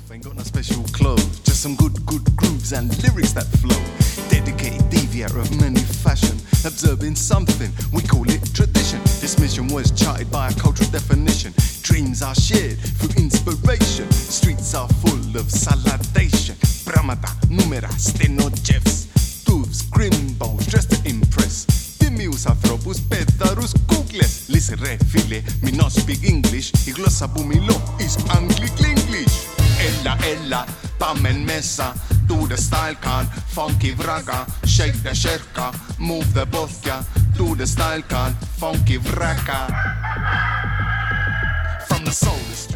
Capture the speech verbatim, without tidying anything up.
Ain't got no special clothes, just some good, good grooves and lyrics that flow. Dedicated deviator of many fashion, observing something, we call it tradition. This mission was charted by a cultural definition. Dreams are shared through inspiration. Streets are full of saladation. Pramata, numera, stenojeffs, tubes, grimballs, dressed to impress. Timius, anthropus, petarus, kukles. Listen, refile, me not speak English. I glossa bumilo is Anglik-English. Ella, ella, pammen messa. Do the style can, funky vraga. Shake the sherka, move the bothka. Do the style can, funky vraga. From the soul